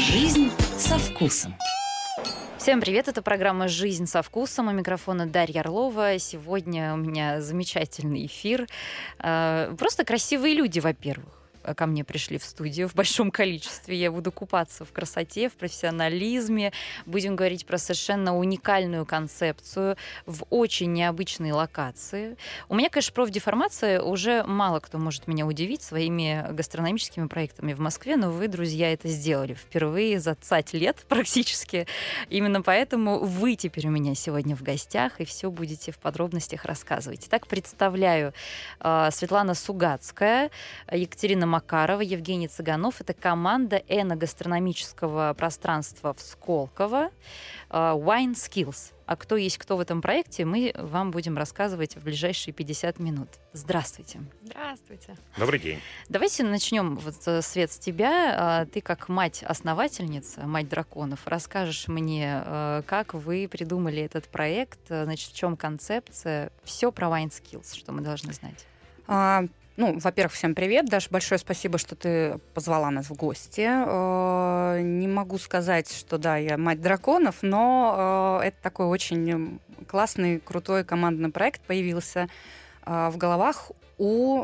Жизнь со вкусом. Всем привет, это программа «Жизнь со вкусом». У микрофона Дарья Орлова. Сегодня у меня замечательный эфир. Просто красивые люди, во-первых, ко мне пришли в студию в большом количестве. Я буду купаться в красоте, в профессионализме. Будем говорить про совершенно уникальную концепцию в очень необычной локации. У меня, конечно, профдеформация. Уже мало кто может меня удивить своими гастрономическими проектами в Москве, но вы, друзья, это сделали впервые за 20 лет практически. Именно поэтому вы теперь у меня сегодня в гостях и все будете в подробностях рассказывать. Итак, представляю Светлана Сугацкая, Екатерина Макарова, Евгений Цыганов. Это команда эногастрономического пространства в Сколково Wine Skills. А кто есть кто в этом проекте, мы вам будем рассказывать в ближайшие 50 минут. Здравствуйте. Здравствуйте. Добрый день. Давайте начнем, Свет, с тебя. Ты как мать-основательница, мать драконов, расскажешь мне, как вы придумали этот проект, значит, в чем концепция, все про Wine Skills, что мы должны знать. Во-первых, всем привет. Даш, большое спасибо, что ты позвала нас в гости. Не могу сказать, что да, я мать драконов, но это такой очень классный, крутой командный проект появился в головах у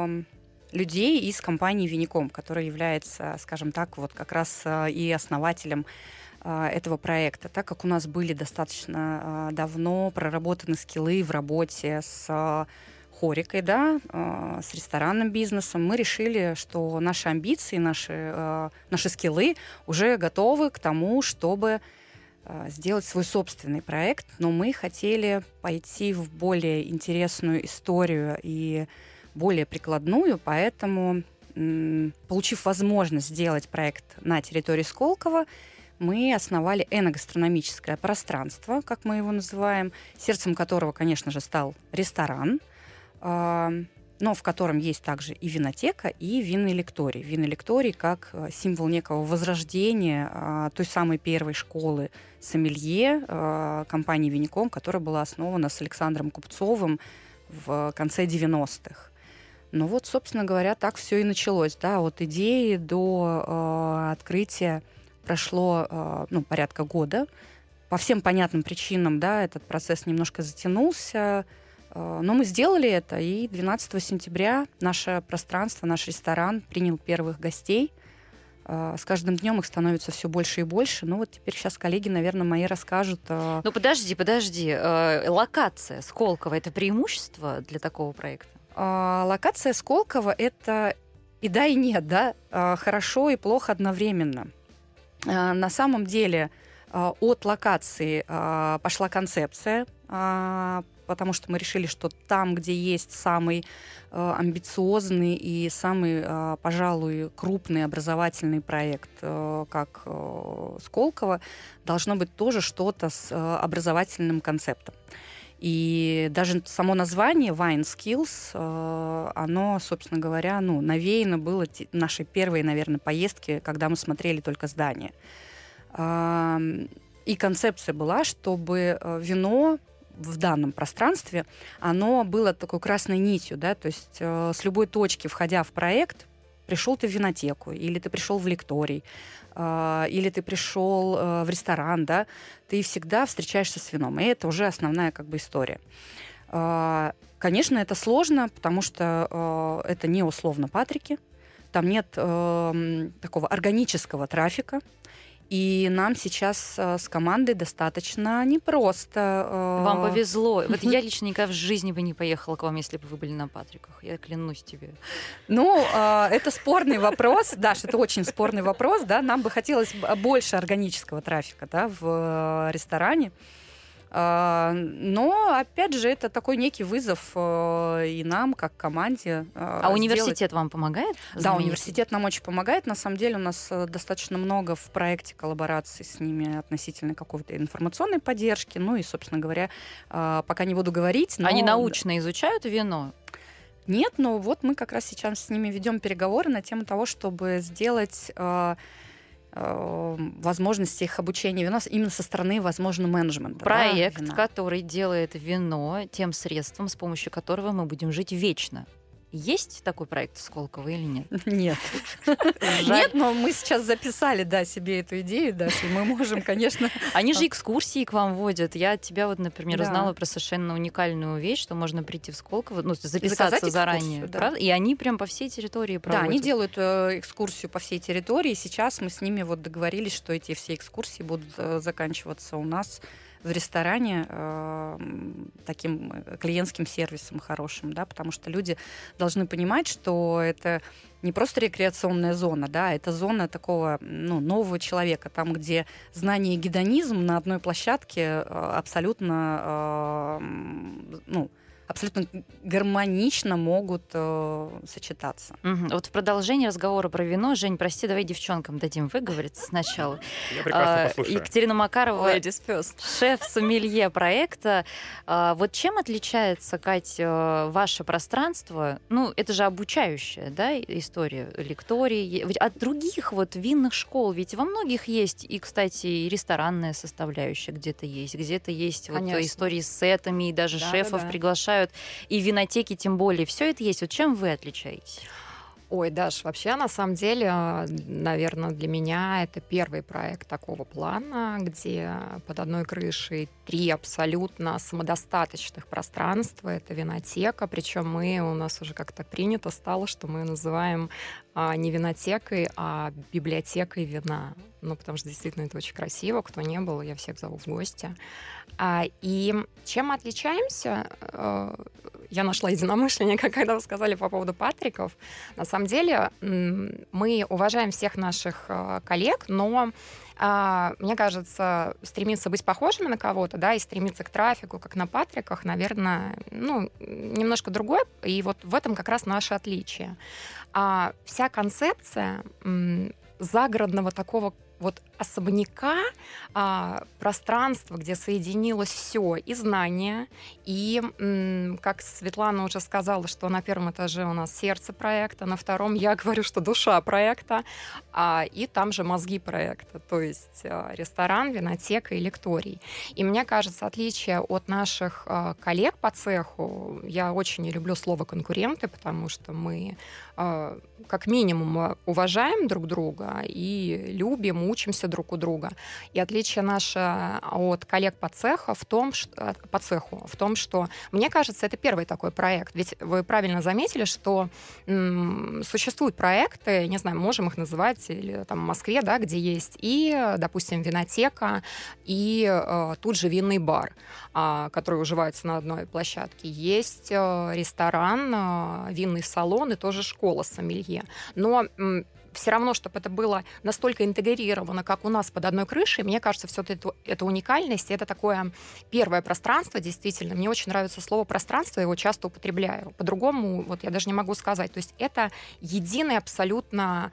людей из компании Винником, которая является, скажем так, вот как раз и основателем этого проекта. Так как у нас были достаточно давно проработаны скиллы в работе с хорикой, да, с ресторанным бизнесом, мы решили, что наши амбиции, наши скиллы уже готовы к тому, чтобы сделать свой собственный проект, но мы хотели пойти в более интересную историю и более прикладную, поэтому, получив возможность сделать проект на территории Сколково, мы основали эногастрономическое пространство, как мы его называем, сердцем которого, конечно же, стал ресторан, но в котором есть также и винотека, и винный лекторий. Винный лекторий как символ некого возрождения той самой первой школы сомелье компании Винником, которая была основана с Александром Купцовым в конце 90-х. Ну вот, собственно говоря, так все и началось. Да, от идеи до открытия прошло порядка года. По всем понятным причинам, да, этот процесс немножко затянулся. Но мы сделали это, и 12 сентября наше пространство, наш ресторан принял первых гостей. С каждым днем их становится все больше и больше. Ну вот теперь сейчас коллеги, наверное, мои расскажут. Ну подожди. Локация Сколково — это преимущество для такого проекта? Локация Сколково — это и да, и нет, да, хорошо и плохо одновременно. На самом деле от локации пошла концепция, потому что мы решили, что там, где есть самый амбициозный и самый, пожалуй, крупный образовательный проект, как Сколково, должно быть тоже что-то с образовательным концептом. И даже само название Wine Skills, оно, собственно говоря, навеяно было нашей первой, наверное, поездки, когда мы смотрели только здание. И концепция была, чтобы вино в данном пространстве, оно было такой красной нитью, да, то есть с любой точки, входя в проект, пришел ты в винотеку, или ты пришел в лекторий, или ты пришел в ресторан, да, ты всегда встречаешься с вином, и это уже основная как бы история. Конечно, это сложно, потому что это не условно Патрики, там нет такого органического трафика, и нам сейчас с командой достаточно непросто. Вам повезло. Вот я лично никогда в жизни бы не поехала к вам, если бы вы были на Патриках. Я клянусь тебе. Это спорный вопрос. Даш, это очень спорный вопрос. Да? Нам бы хотелось больше органического трафика, да, в ресторане. Но, опять же, это такой некий вызов и нам, как команде. А университет вам помогает? Да, университет нам очень помогает. На самом деле у нас достаточно много в проекте коллабораций с ними относительно какой-то информационной поддержки. Ну и, собственно говоря, пока не буду говорить. Но... Они научно изучают вино? Нет, но вот мы как раз сейчас с ними ведем переговоры на тему того, чтобы сделать возможности их обучения вина именно со стороны, возможно, менеджмента. Проект, да, который делает вино тем средством, с помощью которого мы будем жить вечно. Есть такой проект в Сколково или нет? Нет. Нет, но мы сейчас записали, да, себе эту идею, Даша, и мы можем, конечно... Они же экскурсии к вам водят. Я от тебя, вот, например, Да. узнала про совершенно уникальную вещь, что можно прийти в Сколково, ну, записаться Заказать заранее. экскурсию, да. Правда? И они прям по всей территории Да, проводят. они делают экскурсию по всей территории. Сейчас мы с ними вот договорились, что эти все экскурсии будут заканчиваться у нас в ресторане таким клиентским сервисом хорошим, да, потому что люди должны понимать, что это не просто рекреационная зона, да, это зона такого, ну, нового человека, там, где знание и гедонизм на одной площадке абсолютно, ну, абсолютно гармонично могут сочетаться. Мгм. Вот в продолжении разговора про вино, Жень, прости, давай девчонкам дадим выговориться сначала. Я прекрасно послушаю. Екатерина Макарова, Ladies first. шеф-сомелье проекта. Вот чем отличается, Кать, ваше пространство? Ну, это же обучающая, да, история, лектории. Ведь от других вот винных школ, ведь во многих есть, и, кстати, и ресторанная составляющая где-то есть вот Конечно. истории с сетами, и даже Да, шефов да. приглашают, и винотеки тем более. Все это есть. Вот чем вы отличаетесь? Ой, Даш, вообще, на самом деле, наверное, для меня это первый проект такого плана, где под одной крышей 3 абсолютно самодостаточных пространства. Это винотека, причем у нас уже как-то принято стало, что мы называем не винотекой, а библиотекой вина. Ну, потому что действительно это очень красиво. Кто не был, я всех зову в гости. И чем мы отличаемся? Я нашла единомышленника, когда вы сказали по поводу Патриков. На самом деле мы уважаем всех наших коллег, но мне кажется, стремиться быть похожими на кого-то, да, и стремиться к трафику, как на Патриках, наверное, ну, немножко другое, и вот в этом как раз наше отличие. Вся концепция загородного такого вот особняка, пространство, где соединилось все, и знания, и, как Светлана уже сказала, что на первом этаже у нас сердце проекта, на втором я говорю, что душа проекта, и там же мозги проекта, то есть ресторан, винотека и лекторий. И мне кажется, отличие от наших коллег по цеху, я очень не люблю слово «конкуренты», потому что мы как минимум уважаем друг друга и любим, учимся друг у друга. И отличие наше от коллег по цеху в том, что, мне кажется, это первый такой проект. Ведь вы правильно заметили, что существуют проекты, не знаю, можем их называть, или там в Москве, да, где есть и, допустим, винотека, и тут же винный бар, который уживается на одной площадке. Есть ресторан, винный салон и тоже школа сомелье. Но все равно, чтобы это было настолько интегрировано, как у нас под одной крышей, мне кажется, все это уникальность, это такое первое пространство, действительно. Мне очень нравится слово «пространство», я его часто употребляю. По-другому вот я даже не могу сказать. То есть это единый абсолютно,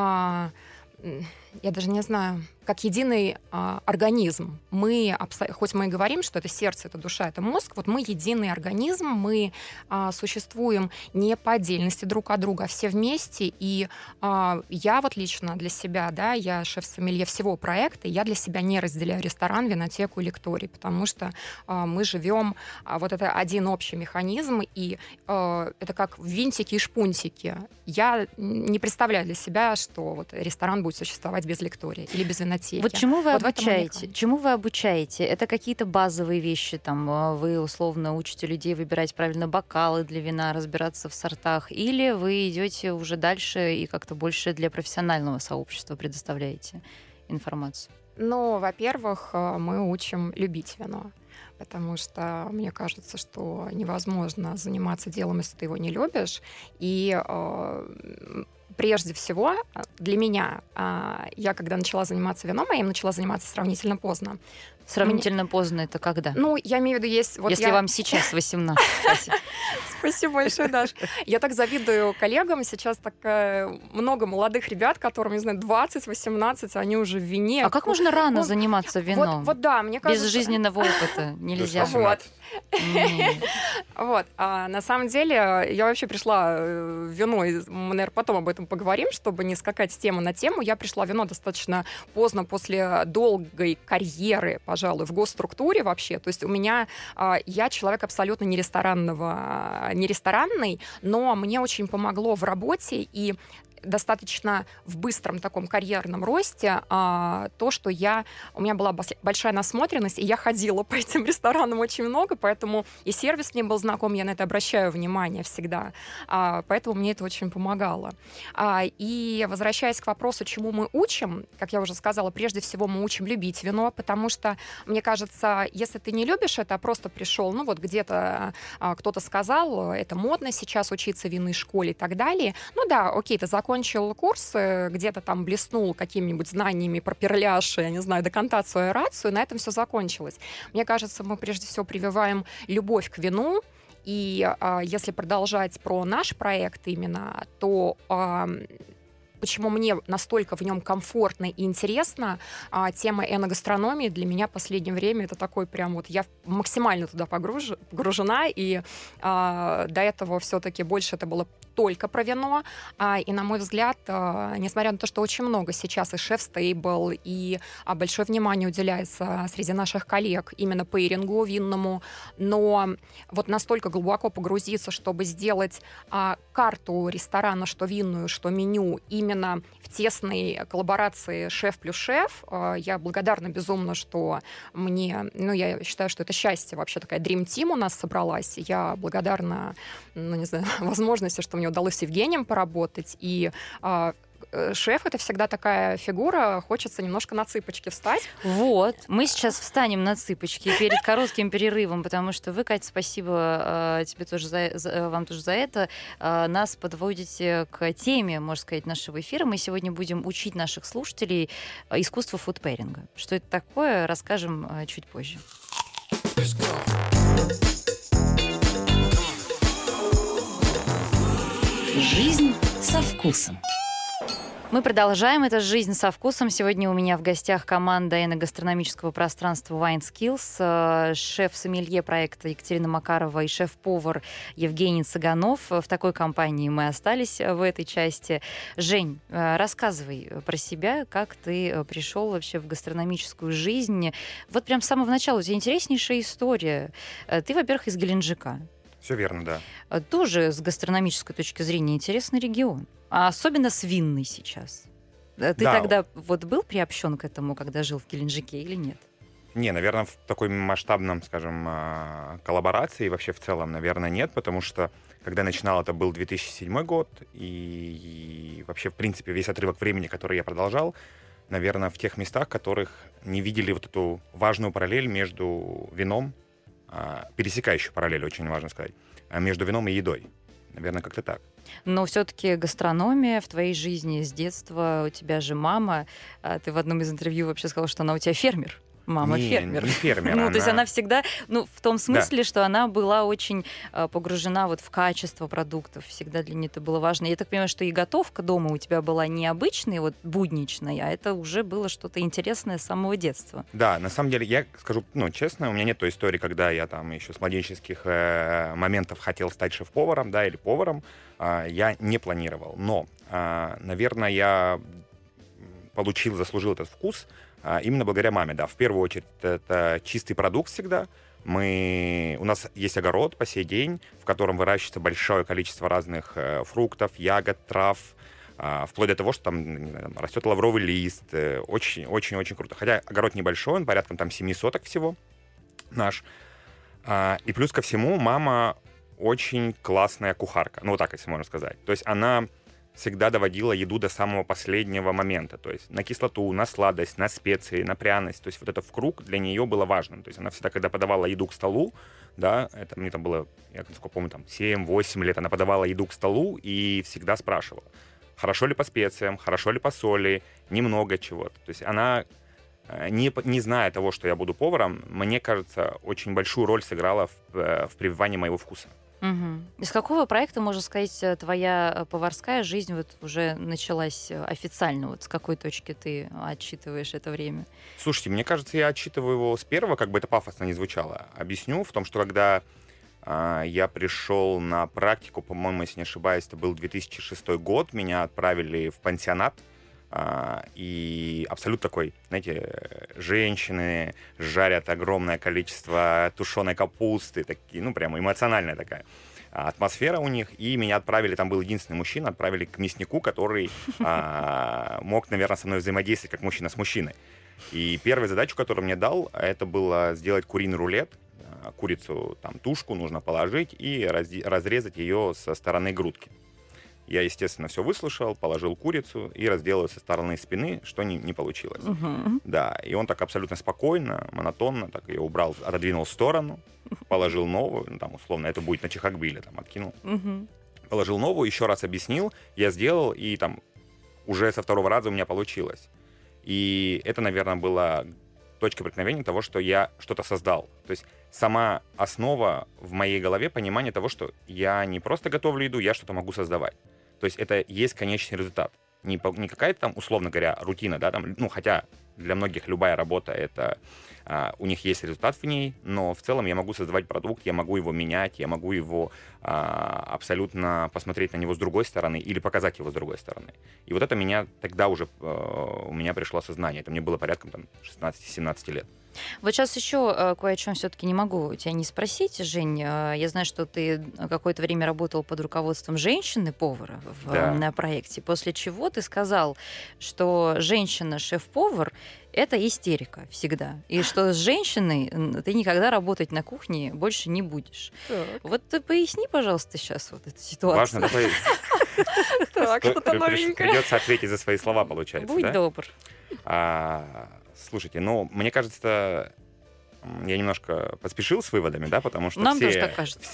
я даже не знаю, как единый организм. Хоть мы и говорим, что это сердце, это душа, это мозг, вот мы единый организм, мы существуем не по отдельности друг от друга, а все вместе. И я вот лично для себя, да, я шеф-сомелье всего проекта, я для себя не разделяю ресторан, винотеку и лекторий, потому что мы живем, вот это один общий механизм, и это как винтики и шпунтики. Я не представляю для себя, что вот ресторан будет существовать без лектория или без винотеки. Вот чему вы Вот в этом обучаете? уникальность. Чему вы обучаете? Это какие-то базовые вещи, там вы условно учите людей выбирать правильно бокалы для вина, разбираться в сортах, или вы идете уже дальше и как-то больше для профессионального сообщества предоставляете информацию? Ну, во-первых, мы учим любить вино, потому что мне кажется, что невозможно заниматься делом, если ты его не любишь. И прежде всего, для меня, я когда начала заниматься вином, я им начала заниматься сравнительно поздно. Сравнительно поздно это когда? Ну, я имею в виду, есть... Вот Если вам сейчас 18. Спасибо большое, Даш. Я так завидую коллегам. Сейчас так много молодых ребят, которым, не знаю, 20-18, они уже в вине. А как можно рано заниматься вином? Вот да, мне кажется... Без жизненного опыта нельзя. Вот. Вот. А на самом деле, я вообще пришла в вино, и мы, наверное, потом об этом поговорим, чтобы не скакать с темы на тему. Я пришла в вино достаточно поздно, после долгой карьеры по пожалуй, в госструктуре вообще. То есть у меня, я человек абсолютно не ресторанный, но мне очень помогло в работе и достаточно в быстром таком карьерном росте то, что у меня была большая насмотренность, и я ходила по этим ресторанам очень много, поэтому и сервис мне был знаком, я на это обращаю внимание всегда, поэтому мне это очень помогало. И возвращаясь к вопросу, чему мы учим, как я уже сказала, прежде всего мы учим любить вино, потому что, мне кажется, если ты не любишь это, а просто пришел, ну вот где-то кто-то сказал, это модно сейчас учиться в винной школе и так далее, ну да, окей, ты закончил курс, где-то там блеснул какими-нибудь знаниями про перляж, я не знаю, декантацию, аэрацию, на этом все закончилось. Мне кажется, мы прежде всего прививаем любовь к вину, и если продолжать про наш проект именно, то почему мне настолько в нем комфортно и интересно, тема эногастрономии для меня в последнее время это такой прям вот, я максимально туда погружена, и до этого все-таки больше это было только про вино, и, на мой взгляд, несмотря на то, что очень много сейчас и шеф-стейбл, и большое внимание уделяется среди наших коллег именно пейрингу винному, но вот настолько глубоко погрузиться, чтобы сделать карту ресторана, что винную, что меню, именно в тесной коллаборации шеф плюс шеф, я благодарна безумно, что я считаю, что это счастье, вообще такая Dream Team у нас собралась, я благодарна, не знаю, возможности, что мне удалось с Евгением поработать, и шеф — это всегда такая фигура, хочется немножко на цыпочки встать. Вот, мы сейчас встанем на цыпочки перед коротким перерывом, потому что вы, Катя, спасибо тебе тоже вам тоже за это, нас подводите к теме, можно сказать, нашего эфира. Мы сегодня будем учить наших слушателей искусству фудпейринга. Что это такое, расскажем чуть позже. Жизнь со вкусом. Мы продолжаем. Это «Жизнь со вкусом». Сегодня у меня в гостях команда эногастрономического пространства Wine Skills, шеф-сомелье проекта Екатерина Макарова и шеф-повар Евгений Цыганов. В такой компании мы остались в этой части. Жень, рассказывай про себя, как ты пришел вообще в гастрономическую жизнь. Вот прям с самого начала у тебя интереснейшая история. Ты, во-первых, из Геленджика. Все верно, да. Тоже с гастрономической точки зрения интересный регион. А особенно с винной сейчас. Ты тогда вот был приобщен к этому, когда жил в Геленджике, или нет? Не, наверное, в такой масштабном, скажем, коллаборации вообще в целом, наверное, нет, потому что когда я начинал, это был 2007 год, и вообще, в принципе, весь отрывок времени, который я продолжал, наверное, в тех местах, которых не видели вот эту важную параллель между вином, пересекающую параллель, очень важно сказать, между вином и едой. Наверное, как-то так. Но все-таки гастрономия в твоей жизни с детства, у тебя же мама, ты в одном из интервью вообще сказала, что она у тебя фермер. Мама фермер. Не фермер. То есть она всегда, в том смысле, что она была очень погружена вот в качество продуктов, всегда для нее это было важно. Я так понимаю, что и готовка дома у тебя была не обычной, вот будничной, а это уже было что-то интересное с самого детства. Да, на самом деле, я скажу, честно, у меня нет той истории, когда я там еще с младенческих моментов хотел стать шеф-поваром, да, или поваром. Я не планировал. Но, наверное, я заслужил этот вкус именно благодаря маме, да. В первую очередь, это чистый продукт всегда. У нас есть огород по сей день, в котором выращивается большое количество разных фруктов, ягод, трав, вплоть до того, что там, не знаю, растет лавровый лист. Очень-очень круто. Хотя огород небольшой, он порядком там 7 соток всего наш. И плюс ко всему, мама очень классная кухарка. Вот так, если можно сказать. То есть она всегда доводила еду до самого последнего момента. То есть на кислоту, на сладость, на специи, на пряность. То есть вот это в круг для нее было важным. То есть она всегда, когда подавала еду к столу, да, это мне там было, я насколько помню, там 7-8 лет, она подавала еду к столу и всегда спрашивала, хорошо ли по специям, хорошо ли по соли, немного чего-то. То есть она, не зная того, что я буду поваром, мне кажется, очень большую роль сыграла в прививании моего вкуса. Угу. Из какого проекта, можно сказать, твоя поварская жизнь вот уже началась официально? Вот с какой точки ты отсчитываешь это время? Слушайте, мне кажется, я отсчитываю его с первого, как бы это пафосно не звучало. Объясню в том, что когда я пришел на практику, по-моему, если не ошибаюсь, это был 2006 год, меня отправили в пансионат И абсолютно такой, знаете, женщины жарят огромное количество тушеной капусты, такие, ну, прямо эмоциональная такая атмосфера у них. И меня отправили, там был единственный мужчина, отправили к мяснику, который мог, наверное, со мной взаимодействовать как мужчина с мужчиной. И первую задачу, которую мне дал, это было сделать куриный рулет. Курицу, там, тушку нужно положить и разрезать ее со стороны грудки. Я, естественно, все выслушал, положил курицу и разделал со стороны спины, что не получилось. Да, и он так абсолютно спокойно, монотонно так ее убрал, отодвинул в сторону, положил новую, ну, там, условно, это будет на чехакбиле, там, откинул. Положил новую, еще раз объяснил, я сделал, и там уже со второго раза у меня получилось. И это, наверное, была точка преткновения того, что я что-то создал. То есть сама основа в моей голове понимания того, что я не просто готовлю еду, я что-то могу создавать. То есть это есть конечный результат. Не какая-то там, условно говоря, рутина, да, там, ну, хотя для многих любая работа, это у них есть результат в ней, но в целом я могу создавать продукт, я могу его менять, я могу его абсолютно посмотреть на него с другой стороны или показать его с другой стороны. И вот это меня тогда уже, у меня пришло осознание. Это мне было порядком там 16-17 лет. Вот сейчас еще кое о чем все-таки не могу тебя не спросить, Жень. Я знаю, что ты какое-то время работал под руководством женщины-повара на проекте, после чего ты сказал, что женщина-шеф-повар — это истерика всегда, и что с женщиной ты никогда работать на кухне больше не будешь. Так. Вот ты поясни, пожалуйста, сейчас вот эту ситуацию. Важно, так, что-то новенькое. Придется ответить за свои слова, получается. Будь добр. Слушайте, ну, мне кажется, я немножко поспешил с выводами, да, потому что нам тоже так кажется.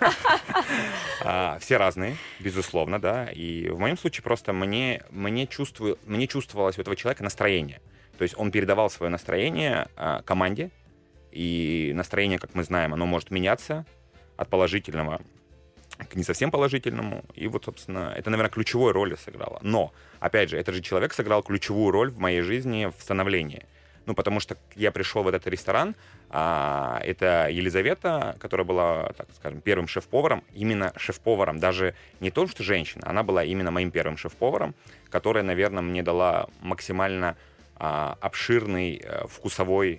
Все разные, безусловно, да, и в моем случае просто мне чувствовалось у этого человека настроение. То есть он передавал свое настроение команде, и настроение, как мы знаем, оно может меняться от положительного к не совсем положительному. И вот, собственно, это, наверное, ключевую роль сыграло. Но, опять же, этот же человек сыграл ключевую роль в моей жизни в становлении. Ну, потому что я пришел в этот ресторан, это Елизавета, которая была, так скажем, первым шеф-поваром, именно шеф-поваром, даже не то, что женщина, она была именно моим первым шеф-поваром, которая, наверное, мне дала максимально обширный вкусовую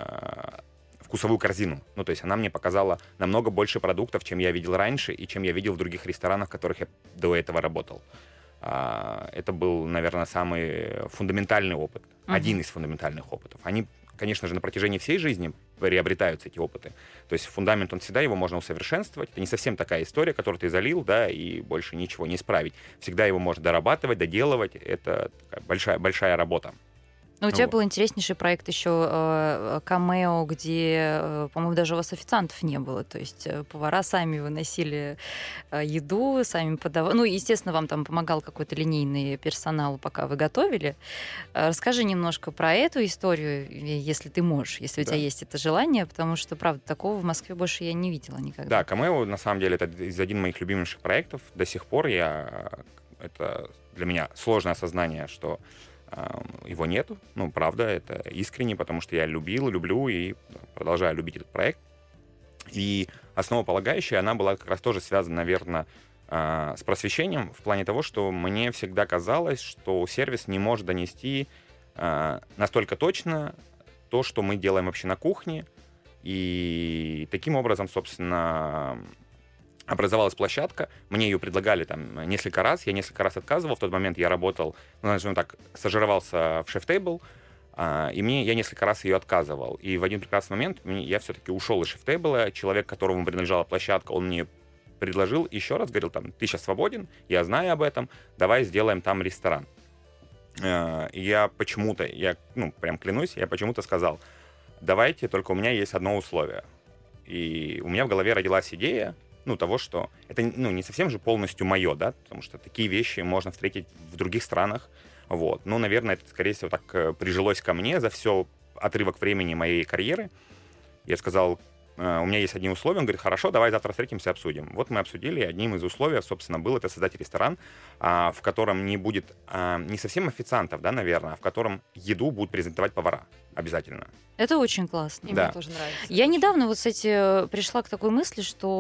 корзину. Ну, то есть она мне показала намного больше продуктов, чем я видел раньше и чем я видел в других ресторанах, в которых я до этого работал. Это был, наверное, самый фундаментальный опыт. Один из фундаментальных опытов. Они, конечно же, на протяжении всей жизни приобретаются, эти опыты. То есть фундамент, он всегда, его можно усовершенствовать. Это не совсем такая история, которую ты залил, да, и больше ничего не исправить. Всегда его можно дорабатывать, доделывать. Это такая большая работа. Ну, у тебя был интереснейший проект еще «Камео», где, по-моему, даже у вас официантов не было. То есть повара сами выносили еду, сами подавали. Ну, естественно, вам там помогал какой-то линейный персонал, пока вы готовили. Расскажи немножко про эту историю, если ты можешь, если у тебя есть это желание, потому что, правда, такого в Москве больше я не видела никогда. Да, «Камео», на самом деле, это один из моих любимейших проектов. До сих пор это для меня сложное осознание, что его нету, ну, правда, это искренне, потому что я люблю и продолжаю любить этот проект. И основополагающая, она была как раз тоже связана, наверное, с просвещением в плане того, что мне всегда казалось, что сервис не может донести настолько точно то, что мы делаем вообще на кухне. И таким образом, собственно, образовалась площадка, мне ее предлагали там несколько раз, я несколько раз отказывал, в тот момент я работал, ну, назовем так, стажировался в Chef'Table, и я несколько раз ее отказывал. И в один прекрасный момент я все-таки ушел из Chef'Table, человек, которому принадлежала площадка, он мне предложил еще раз, говорил, там, ты сейчас свободен, я знаю об этом, давай сделаем там ресторан. И я почему-то, прям клянусь, я почему-то сказал, давайте, только у меня есть одно условие. И у меня в голове родилась идея, того, что это, не совсем же полностью мое, да, потому что такие вещи можно встретить в других странах, вот. Но, наверное, это, скорее всего, так прижилось ко мне за все отрывок времени моей карьеры. Я сказал, у меня есть одни условия, он говорит, хорошо, давай завтра встретимся и обсудим. Вот мы обсудили, и одним из условий, собственно, был это создать ресторан, в котором не будет не совсем официантов, да, наверное, а в котором еду будут презентовать повара обязательно. Это очень классно. И Да. мне тоже нравится. Я недавно вот, кстати, пришла к такой мысли,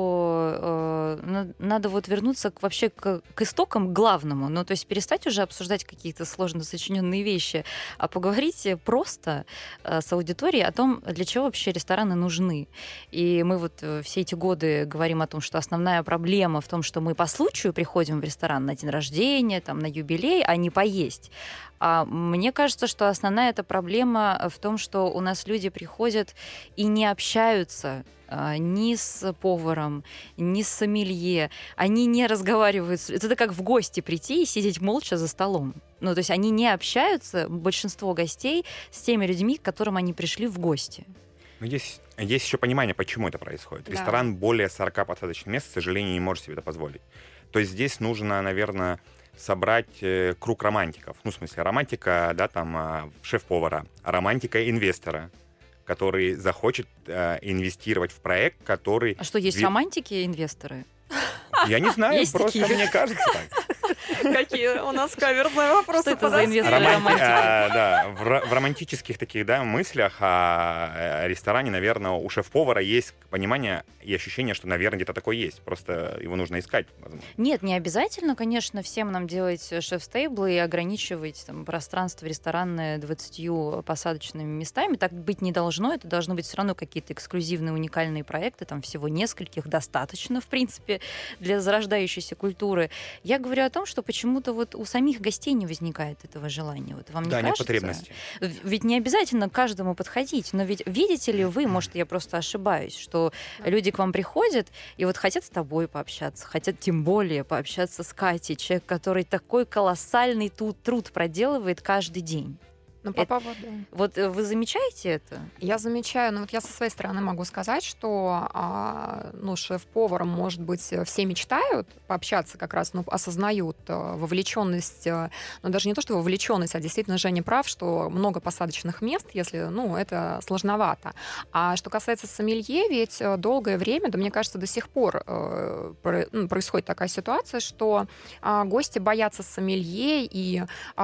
что надо вот вернуться вообще к истокам, к главному. Ну, то есть перестать уже обсуждать какие-то сложно сочиненные вещи, а поговорить просто с аудиторией о том, для чего вообще рестораны нужны. И мы вот все эти годы говорим о том, что основная проблема в том, что мы по случаю приходим в ресторан на день рождения, там, на юбилей, а не поесть. А мне кажется, что основная эта проблема в том, что у нас люди приходят и не общаются ни с поваром, ни с сомелье. Они не разговаривают. Это как в гости прийти и сидеть молча за столом. Ну, то есть они не общаются, большинство гостей, с теми людьми, к которым они пришли в гости. Но есть еще понимание, почему это происходит. Да. Ресторан более 40 посадочных мест, к сожалению, не может себе это позволить. То есть здесь нужно, наверное, собрать круг романтиков. Ну, в смысле, романтика, да, там, шеф-повара, романтика инвестора, который захочет инвестировать в проект, который... А что, есть романтики инвесторы? Я не знаю, Есть просто такие? мне кажется так. Какие у нас каверзные вопросы. Что это за подоспели. инвесторы? Романтики. Да, в романтических таких, да, мыслях о ресторане, наверное, у шеф-повара есть понимание и ощущение, что, наверное, где-то такое есть. Просто его нужно искать, возможно. Нет, не обязательно, конечно, всем нам делать шеф-стейблы и ограничивать там, пространство ресторанное 20 посадочными местами. Так быть не должно. Это должны быть все равно какие-то эксклюзивные, уникальные проекты. Там всего нескольких достаточно, в принципе, для зарождающейся культуры. Я говорю о том, что почему-то вот у самих гостей не возникает этого желания. Вот вам не Да, нет кажется? потребности. Ведь не обязательно каждому подходить, но ведь видите ли вы, может, я просто ошибаюсь, что люди к вам приходят и вот хотят с тобой пообщаться, хотят тем более пообщаться с Катей, человек, который такой колоссальный труд проделывает каждый день. Ну, по поводу... Вот вы замечаете это? Я замечаю, ну вот я со своей стороны могу сказать, что ну, шеф-поваром, может быть, все мечтают пообщаться как раз, ну, осознают вовлеченность, ну, даже не то, что вовлеченность, а действительно Женя прав, что много посадочных мест, если, ну, это сложновато. А что касается сомелье, ведь долгое время, да, мне кажется, до сих пор происходит такая ситуация, что гости боятся сомелье, и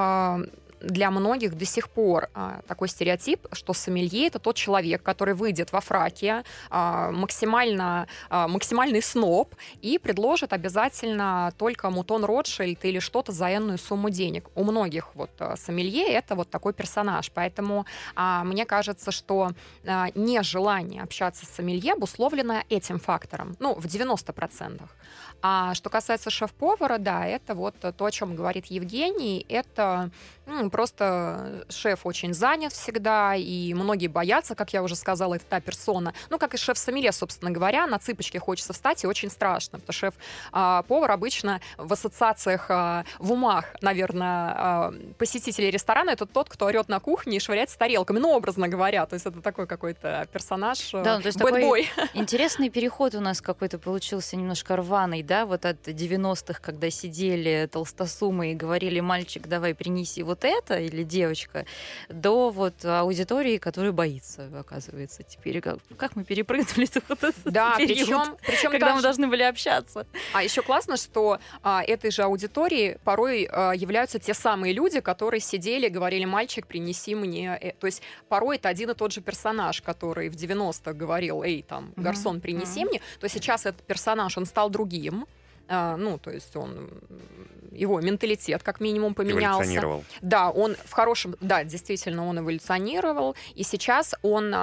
для многих до сих пор такой стереотип, что сомелье — это тот человек, который выйдет во фраке, максимальный сноб, и предложит обязательно только мутон Ротшильд или что-то за энную сумму денег. У многих вот сомелье — это вот такой персонаж. Поэтому мне кажется, что нежелание общаться с сомелье обусловлено этим фактором, ну, в 90%. А что касается шеф-повара, да, это вот то, о чем говорит Евгений, это просто шеф очень занят всегда, и многие боятся, как я уже сказала, это та персона. Ну, как и шеф-сомелье, собственно говоря, на цыпочки хочется встать, и очень страшно, потому что шеф-повар обычно в ассоциациях, в умах, наверное, посетителей ресторана, это тот, кто орет на кухне и швыряет с тарелками, ну, образно говоря, то есть это такой какой-то персонаж, да, то есть бэдбой. Интересный переход у нас какой-то получился немножко рваный, да, вот от 90-х, когда сидели толстосумы и говорили: мальчик, давай принеси вот это, или девочка, до вот аудитории, которая боится, оказывается, теперь. Как мы перепрыгнули вот этот период, причем когда мы должны были общаться. А еще классно, что этой же аудитории порой являются те самые люди, которые сидели, говорили: мальчик, принеси мне. То есть порой это один и тот же персонаж, который в 90-х говорил: эй, там, гарсон, принеси мне, то сейчас этот персонаж, он стал другим. Ну, то есть его менталитет как минимум поменялся. Эволюционировал. Да, он в хорошем... Да, действительно, он эволюционировал. И сейчас он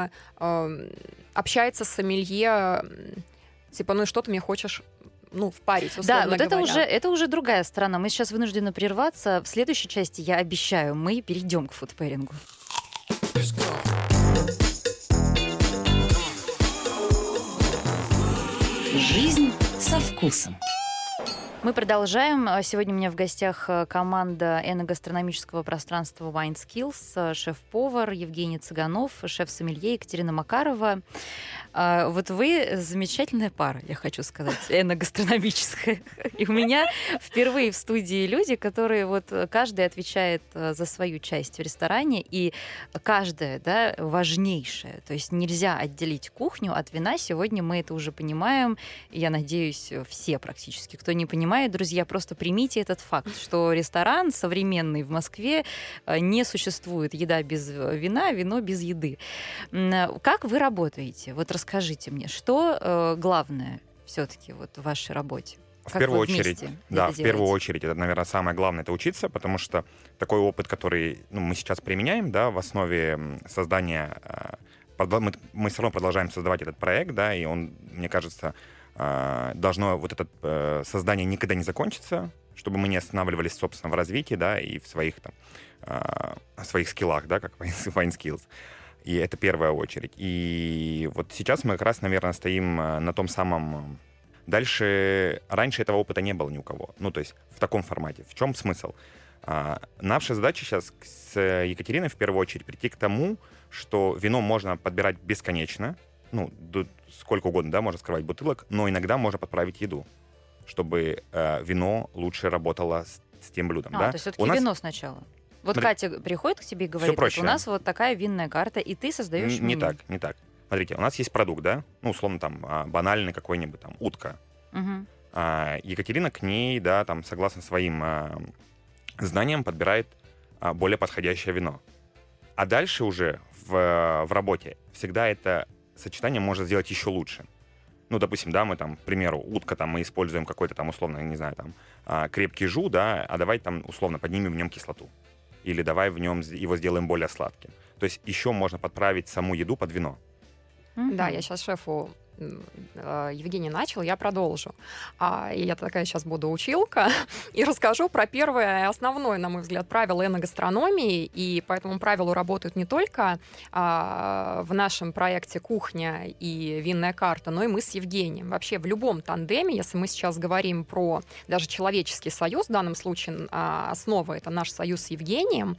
общается с сомелье, типа, ну и что ты мне хочешь... Ну, впарить, условно говоря. Да, вот это уже другая сторона. Мы сейчас вынуждены прерваться. В следующей части, я обещаю, мы перейдем к фудпэрингу. Жизнь со вкусом. Мы продолжаем. Сегодня у меня в гостях команда эногастрономического пространства Wine Skills, шеф-повар Евгений Цыганов, шеф-сомелье Екатерина Макарова. Вот вы замечательная пара, я хочу сказать, эногастрономическая. И у меня впервые в студии люди, которые вот каждый отвечает за свою часть в ресторане, и каждая, да, важнейшая. То есть нельзя отделить кухню от вина. Сегодня мы это уже понимаем. И я надеюсь, все практически, кто не понимает, друзья, просто примите этот факт, что ресторан современный в Москве не существует. Еда без вина, вино без еды. Как вы работаете? Вот расскажите мне, что главное все-таки вот в вашей работе? В первую очередь, это, наверное, самое главное, это учиться, потому что такой опыт, который мы сейчас применяем, да, в основе создания, мы все равно продолжаем создавать этот проект, да, и он, мне кажется, должно вот это создание никогда не закончиться, чтобы мы не останавливались, собственно, в развитии, да, и в своих скиллах, да, как Wine Skills. И это первая очередь. И вот сейчас мы как раз, наверное, стоим на том самом... Раньше этого опыта не было ни у кого. Ну, то есть в таком формате. В чем смысл? Наша задача сейчас с Екатериной в первую очередь прийти к тому, что вино можно подбирать бесконечно, сколько угодно, да, можно скрывать бутылок, но иногда можно подправить еду, чтобы вино лучше работало с тем блюдом. Да? То есть все-таки вино сначала. Вот Катя приходит к тебе и говорит, у нас вот такая винная карта, и ты создаешь меню. Не так. Смотрите, у нас есть продукт, да, условно, там, банальный какой-нибудь, там, утка. Угу. Екатерина к ней, да, там, согласно своим знаниям, подбирает более подходящее вино. А дальше уже в работе всегда это сочетание можно сделать еще лучше. Допустим, да, мы там, к примеру, утка, там, мы используем какой-то там, условно, не знаю, там, крепкий жу, да, а давай там, условно, поднимем в нем кислоту. Или давай в нем его сделаем более сладким. То есть еще можно подправить саму еду под вино. Да, я сейчас шефу Евгений начал, я продолжу. И я такая сейчас буду училка и расскажу про первое основное, на мой взгляд, правило эногастрономии. И по этому правилу работают не только в нашем проекте «Кухня» и «Винная карта», но и мы с Евгением. Вообще в любом тандеме, если мы сейчас говорим про даже человеческий союз, в данном случае основа — это наш союз с Евгением,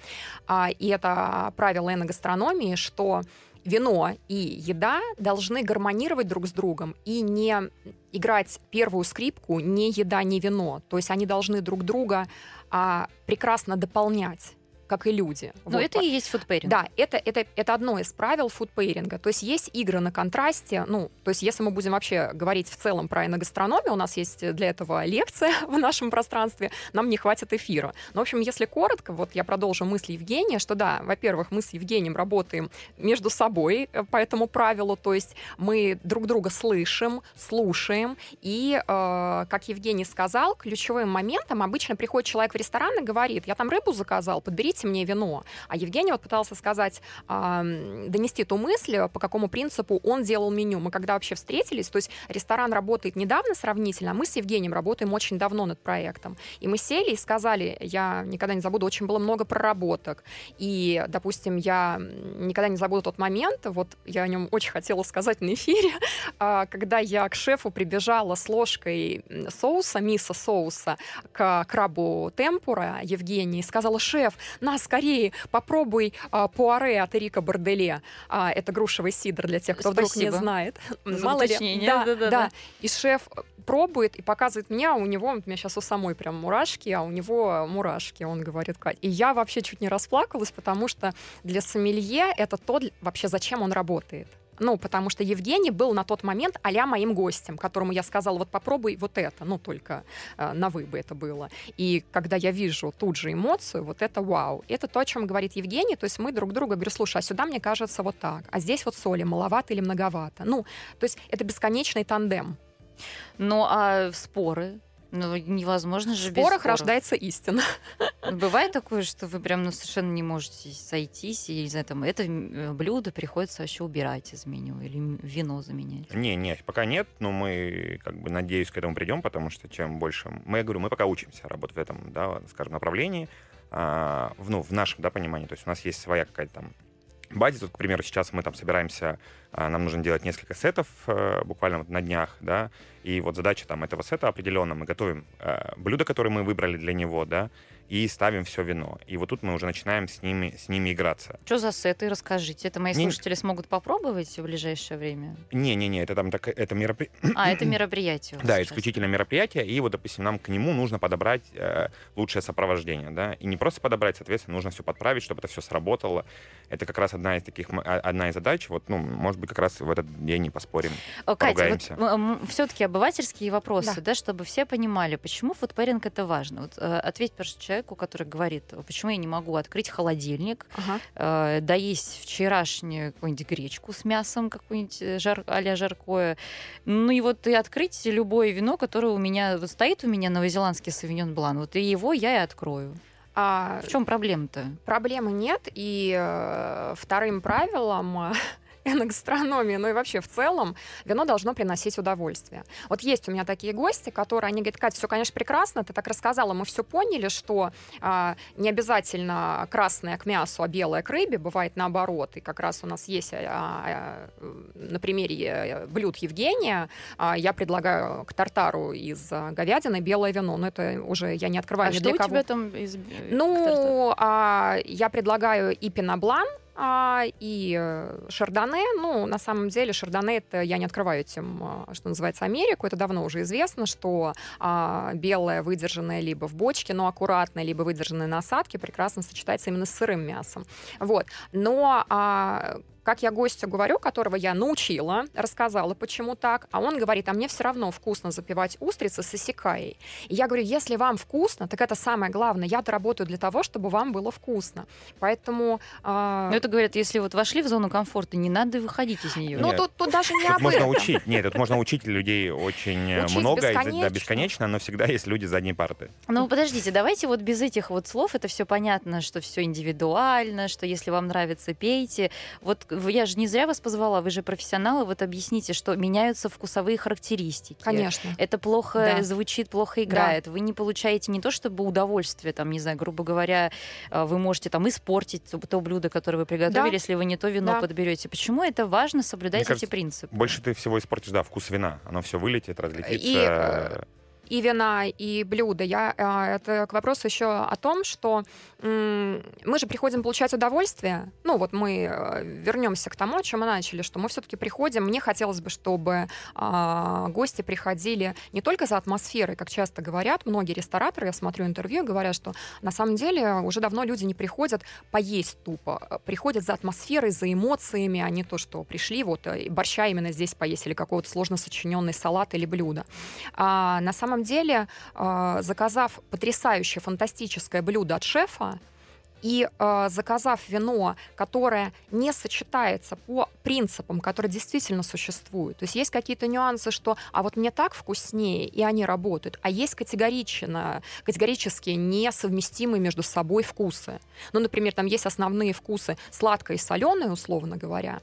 и это правило эногастрономии, что вино и еда должны гармонировать друг с другом и не играть первую скрипку ни еда, ни вино. То есть они должны друг друга прекрасно дополнять, как и люди. Но это и есть фудпейринг. Да, это одно из правил фудпейринга. То есть игры на контрасте. То есть если мы будем вообще говорить в целом про эногастрономию, у нас есть для этого лекция в нашем пространстве, нам не хватит эфира. Но, в общем, если коротко, вот я продолжу мысль Евгения, что да, во-первых, мы с Евгением работаем между собой по этому правилу, то есть мы друг друга слышим, слушаем, и, как Евгений сказал, ключевым моментом обычно приходит человек в ресторан и говорит: я там рыбу заказал, подберите мне вино. А Евгений вот пытался сказать, донести ту мысль, по какому принципу он делал меню. Мы когда вообще встретились, то есть ресторан работает недавно сравнительно, а мы с Евгением работаем очень давно над проектом. И мы сели и сказали, я никогда не забуду, очень было много проработок. И, допустим, я никогда не забуду тот момент, вот я о нем очень хотела сказать на эфире, когда я к шефу прибежала с ложкой соуса, мисо-соуса, к крабу темпура Евгении, и сказала: шеф, на, скорее, попробуй пуаре от Эрика Борделе. Это грушевый сидр для тех, кто вдруг не знает. Мало ли. Да. И шеф пробует и показывает мне, у меня сейчас у самой прям мурашки, а у него мурашки, он говорит, Кать. И я вообще чуть не расплакалась, потому что для сомелье это то, вообще зачем он работает. Потому что Евгений был на тот момент а-ля моим гостем, которому я сказала: вот попробуй вот это, только на «вы» бы это было. И когда я вижу тут же эмоцию, вот это вау. Это то, о чем говорит Евгений, то есть мы друг друга говорим: слушай, а сюда, мне кажется, вот так, а здесь вот соли маловато или многовато. То есть это бесконечный тандем. А споры? Невозможно же без споров. В спорах рождается истина. Бывает такое, что вы прям совершенно не можете сойтись, и, не знаю, там, это блюдо приходится вообще убирать из меню или вино заменять? Не, пока нет, но мы, надеюсь, к этому придем, потому что чем больше... Мы пока учимся работать в этом, да, скажем, направлении, в нашем, да, понимании. То есть у нас есть своя какая-то там базе. Тут, к примеру, сейчас мы там собираемся, нам нужно делать несколько сетов буквально вот на днях, да, и вот задача там этого сета определенно. Мы готовим блюдо, которое мы выбрали для него, да, и ставим все вино. И вот тут мы уже начинаем с ними играться. Что за сеты? Расскажите. Это мои слушатели смогут попробовать в ближайшее время? Не-не-не, это мероприятие. Это мероприятие. Да, исключительно мероприятие. И вот, допустим, нам к нему нужно подобрать лучшее сопровождение, да. И не просто подобрать, соответственно, нужно все подправить, чтобы это все сработало. Это как раз одна из задач. Вот, ну, может быть, как раз в этот день и поспорим, поругаемся. Катя, вот, все-таки обывательские вопросы, да, чтобы все понимали, почему фудпэринг это важно. Вот, ответь, пожалуйста, человеку, который говорит, почему я не могу открыть холодильник, доесть вчерашнюю какую-нибудь гречку с мясом, какую-нибудь а-ля жаркое, ну и вот и открыть любое вино, которое у меня вот стоит у меня новозеландский Савиньон Блан, вот и его я и открою. В чем проблема-то? Проблемы нет, и вторым правилом гастрономии, ну и вообще в целом, вино должно приносить удовольствие. Вот есть у меня такие гости, которые, они говорят: Катя, все, конечно, прекрасно, ты так рассказала, мы все поняли, что не обязательно красное к мясу, а белое к рыбе, бывает наоборот, и как раз у нас есть на примере блюд Евгения, я предлагаю к тартару из говядины белое вино, но это уже я не открываю ни для кого. Что у тебя там из я предлагаю и пино-блан, и шардоне. Ну, на самом деле, шардоне — это я не открываю этим, что называется, Америку. Это давно уже известно, что белое, выдержанное либо в бочке, но аккуратное, либо выдержанное на осадке, прекрасно сочетается именно с сырым мясом. Вот. Но как я гостю говорю, которого я научила, рассказала, почему так, а он говорит: а мне все равно вкусно запивать устрицы с исекаей. И я говорю: если вам вкусно, так это самое главное. Я-то работаю для того, чтобы вам было вкусно. Поэтому... Но это говорят, если вот вошли в зону комфорта, не надо выходить из нее. Ну, тут даже не об можно этом. учить. Нет, тут можно учить людей очень много, бесконечно, но всегда есть люди задней парты. Ну, подождите, давайте вот без этих вот слов, это все понятно, что все индивидуально, что если вам нравится, пейте. Вот я же не зря вас позвала, вы же профессионалы, вот объясните, что меняются вкусовые характеристики. Конечно. Это плохо звучит, плохо играет. Да. Вы не получаете не то чтобы удовольствие, там, не знаю, грубо говоря, вы можете там испортить то блюдо, которое вы приготовили, если вы не то вино подберете. Почему это важно соблюдать эти принципы? Больше ты всего испортишь, вкус вина. Оно все вылетит, разлетится. И вина, и блюда. Это к вопросу еще о том, что мы же приходим получать удовольствие. Ну, вот мы вернемся к тому, о чем мы начали, что мы все-таки приходим. Мне хотелось бы, чтобы гости приходили не только за атмосферой, как часто говорят многие рестораторы, я смотрю интервью, говорят, что на самом деле уже давно люди не приходят поесть тупо, приходят за атмосферой, за эмоциями, а не то, что пришли, вот борща именно здесь поесть или какой-то сложно сочиненный салат или блюдо. На самом деле, заказав потрясающее, фантастическое блюдо от шефа и заказав вино, которое не сочетается по принципам, которые действительно существуют. То есть есть какие-то нюансы, что «а вот мне так вкуснее», и они работают, а есть категорически несовместимые между собой вкусы. Ну, например, там есть основные вкусы сладкое и соленое, условно говоря,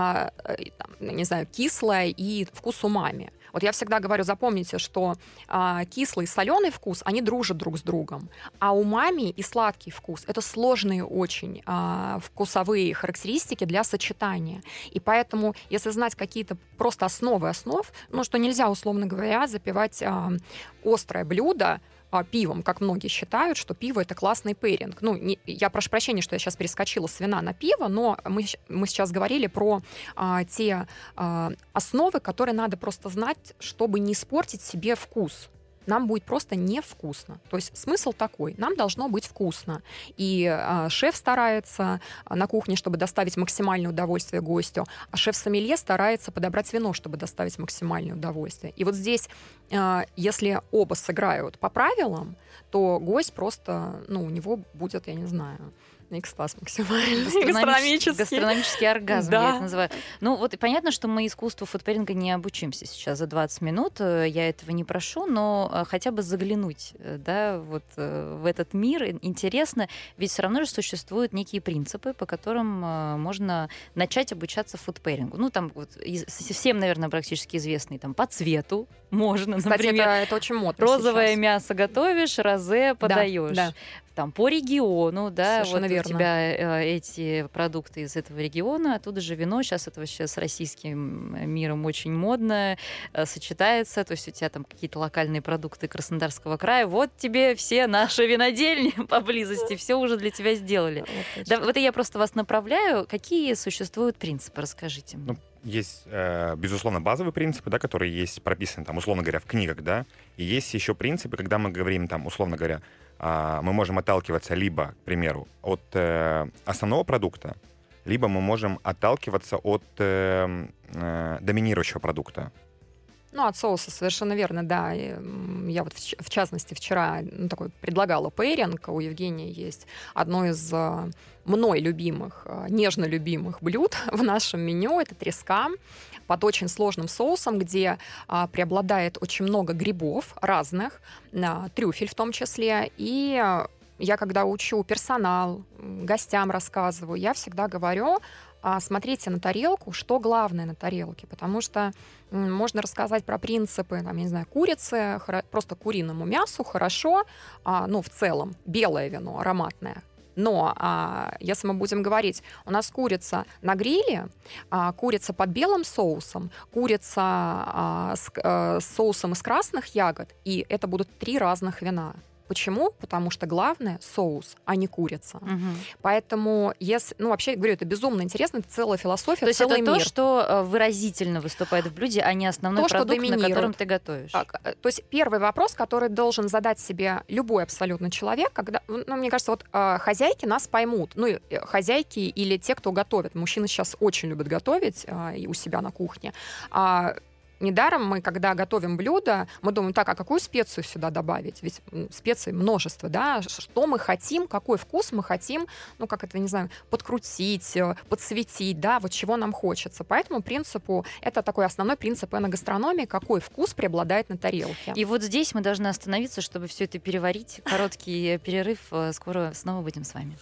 не знаю, кислое и вкус умами. Вот я всегда говорю, запомните, что кислый и соленый вкус, они дружат друг с другом, а умами и сладкий вкус — это сложные очень вкусовые характеристики для сочетания. И поэтому, если знать какие-то просто основы основ, ну, что нельзя, условно говоря, запивать острое блюдо пивом, как многие считают, что пиво — это классный пейринг. Ну, я прошу прощения, что я сейчас перескочила с вина на пиво, но мы сейчас говорили про те основы, которые надо просто знать, чтобы не испортить себе вкус. Нам будет просто невкусно. То есть смысл такой: нам должно быть вкусно. И шеф старается на кухне, чтобы доставить максимальное удовольствие гостю, а шеф-сомелье старается подобрать вино, чтобы доставить максимальное удовольствие. И вот здесь, если оба сыграют по правилам, то гость просто, у него будет, я не знаю, экстаз максимальный. Гастрономический оргазм, я это называю. Ну, вот и понятно, что мы искусству фудпэринга не обучимся сейчас за 20 минут. Я этого не прошу, но хотя бы заглянуть, да, вот в этот мир интересно. Ведь все равно же существуют некие принципы, по которым можно начать обучаться фудпэрингу. Ну, там вот всем, наверное, практически известный, там, по цвету можно, кстати, например. это очень модно розовое сейчас. Мясо готовишь, розе подаешь. Да. там по региону, да, Совершенно вот верно. у тебя эти продукты из этого региона, оттуда же вино, сейчас это вообще с российским миром очень модно сочетается, то есть у тебя там какие-то локальные продукты Краснодарского края, вот тебе все наши винодельни поблизости, все уже для тебя сделали. Да, вот я просто вас направляю. Какие существуют принципы? Расскажите мне. Ну, есть, безусловно, базовые принципы, да, которые есть прописаны, там, условно говоря, в книгах, да, и есть еще принципы, когда мы говорим, там, условно говоря, мы можем отталкиваться либо, к примеру, от основного продукта, либо мы можем отталкиваться от доминирующего продукта. Ну, от соуса, совершенно верно, да. Я вот, в частности, вчера такой предлагала пейринг. У Евгении есть одно из мной любимых, нежно любимых блюд в нашем меню. Это треска под очень сложным соусом, где преобладает очень много грибов разных, трюфель в том числе. И я, когда учу персонал, гостям рассказываю, я всегда говорю: смотрите на тарелку, что главное на тарелке, потому что можно рассказать про принципы, там, я не знаю, курицы, просто куриному мясу хорошо, ну, в целом, белое вино, ароматное. Но если мы будем говорить, у нас курица на гриле, курица под белым соусом, курица с соусом из красных ягод, и это будут 3 разных вина. Почему? Потому что главное соус, а не курица. Поэтому, если, ну, вообще, говорю, это безумно интересно, это целая философия, то есть целый это мир. то, что выразительно выступает в блюде, а не основной То, что продукт, на доминирует. котором ты готовишь. То есть первый вопрос, который должен задать себе любой абсолютно человек, когда, ну, мне кажется, вот хозяйки нас поймут, ну, хозяйки или те, кто готовит. Мужчины сейчас очень любят готовить и у себя на кухне. Недаром мы, когда готовим блюдо, мы думаем, так, а какую специю сюда добавить? Ведь специй множество, да? Что мы хотим, какой вкус мы хотим, ну, как это, не знаю, подкрутить, подсветить, да, вот чего нам хочется. По этому принципу, это такой основной принцип эногастрономии, какой вкус преобладает на тарелке. И вот здесь мы должны остановиться, чтобы все это переварить. Короткий перерыв, скоро снова будем с вами.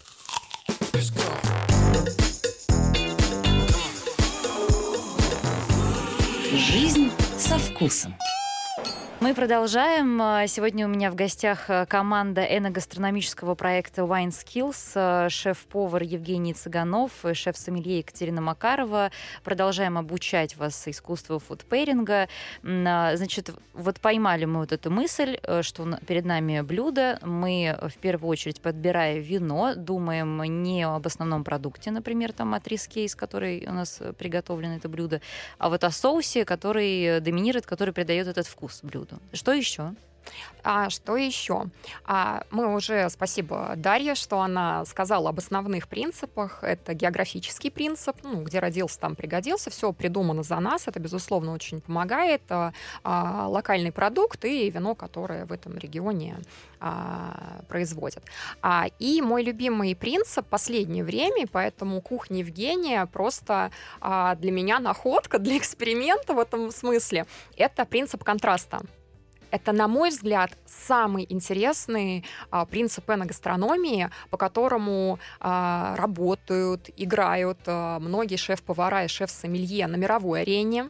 Жизнь со вкусом. Мы продолжаем. Сегодня у меня в гостях команда эногастрономического проекта Wine Skills, шеф-повар Евгений Цыганов, шеф-сомелье Екатерина Макарова. Продолжаем обучать вас искусству фудпейринга. Значит, вот поймали мы вот эту мысль, что перед нами блюдо. Мы в первую очередь, подбирая вино, думаем не об основном продукте, например, там о треске, из которой у нас приготовлено это блюдо, а вот о соусе, который доминирует, который придает этот вкус блюду. Что еще? Что еще? Мы уже, спасибо Дарье, что она сказала об основных принципах. Это географический принцип, ну, где родился, там пригодился. Все придумано за нас. Это, безусловно, очень помогает. Локальный продукт и вино, которое в этом регионе производят. И мой любимый принцип в последнее время, поэтому кухня Евгения просто для меня находка, для эксперимента в этом смысле, это принцип контраста. Это, на мой взгляд, самый интересный принцип эногастрономии, по которому работают, играют многие шеф-повара и шеф-сомелье на мировой арене.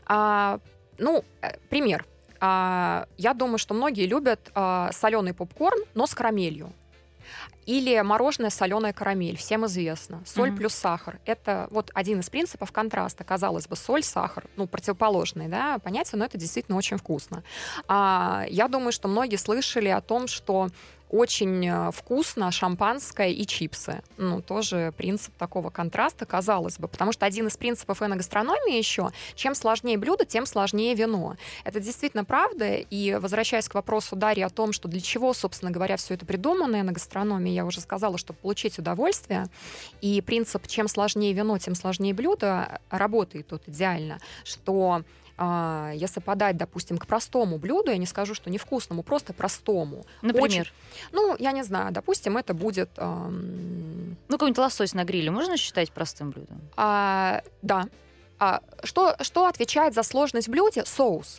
Пример. Я думаю, что многие любят соленый попкорн, но с карамелью. Или мороженое соленая карамель, всем известно. Соль плюс сахар. Это вот один из принципов контраста. Казалось бы, соль, сахар, ну, противоположные, да, понятия, но это действительно очень вкусно. Я думаю, что многие слышали о том, что очень вкусно шампанское и чипсы. Ну, тоже принцип такого контраста, казалось бы. Потому что один из принципов эногастрономии еще, чем сложнее блюдо, тем сложнее вино. Это действительно правда. И возвращаясь к вопросу Дарьи о том, что для чего, собственно говоря, все это придумано, эногастрономия, я уже сказала, чтобы получить удовольствие. И принцип, чем сложнее вино, тем сложнее блюдо, работает тут идеально. Что если подать, допустим, к простому блюду, я не скажу, что невкусному, просто простому. Например? Я не знаю, допустим, это будет... какой-нибудь лосось на гриле можно считать простым блюдом? Да. Что отвечает за сложность в блюде? Соус.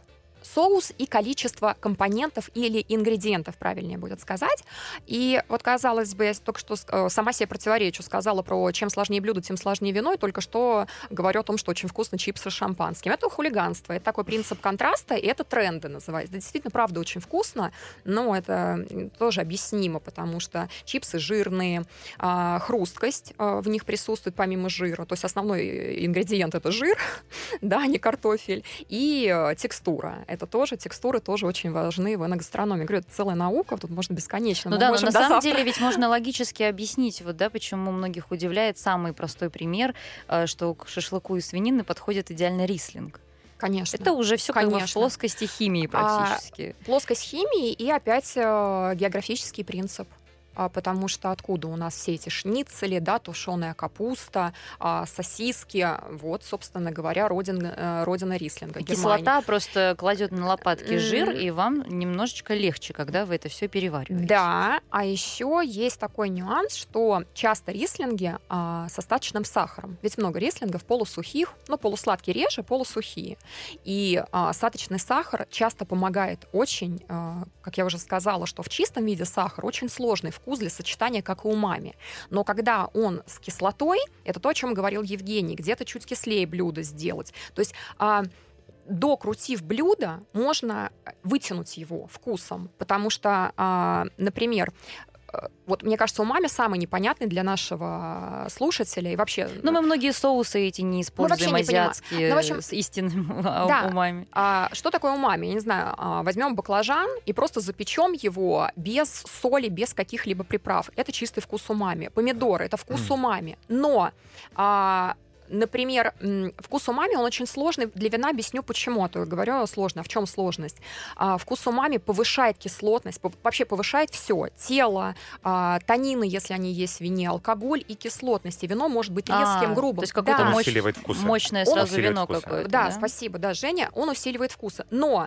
соус и количество компонентов или ингредиентов, правильнее будет сказать. И вот, казалось бы, я только что сама себе противоречу, сказала про чем сложнее блюдо, тем сложнее вино, и только что говорю о том, что очень вкусно чипсы с шампанским. Это хулиганство, это такой принцип контраста, и это тренды называется. Да, действительно, правда, очень вкусно, но это тоже объяснимо, потому что чипсы жирные, хрусткость в них присутствует помимо жира, то есть основной ингредиент — это жир, да, не картофель, и текстура. Это тоже, текстуры тоже очень важны в эногастрономии. Говорю, это целая наука, тут можно бесконечно. Ну да, но на самом деле ведь можно логически объяснить, вот, да, почему многих удивляет самый простой пример, что к шашлыку из свинины подходит идеально рислинг. Конечно. Это уже все как бы в плоскости химии практически. Плоскость химии и опять географический принцип. Потому что откуда у нас все эти шницели, да, тушеная капуста, сосиски, вот, собственно говоря, родина рислинга. Кислота просто кладет на лопатки жир, и вам немножечко легче, когда вы это все перевариваете. Да, а еще есть такой нюанс, что часто рислинги с остаточным сахаром. Ведь много рислингов полусухих, ну, полусладкие реже, полусухие. И остаточный сахар часто помогает очень, как я уже сказала, что в чистом виде сахар очень сложный вкус для сочетания, как и умами. Но когда он с кислотой, это то, о чем говорил Евгений, где-то чуть кислее блюдо сделать. То есть докрутив блюдо, можно вытянуть его вкусом, потому что, например, вот, мне кажется, умами самый непонятный для нашего слушателя и вообще... Но мы многие соусы эти не используем, азиатские, с истинным умами. Что такое умами? Я не знаю, возьмем баклажан и просто запечем его без соли, без каких-либо приправ. Это чистый вкус умами. Помидоры — это вкус умами. Но... Например, вкус умами, он очень сложный. Для вина объясню, почему. А то я говорю сложно. А в чем сложность? Вкус умами повышает кислотность, вообще повышает все. Тело, танины, если они есть в вине, алкоголь и кислотность. И вино может быть резким, грубым. То есть какое-то мощное сразу вино какое-то. Да, спасибо. Да, Женя, он усиливает вкусы. Но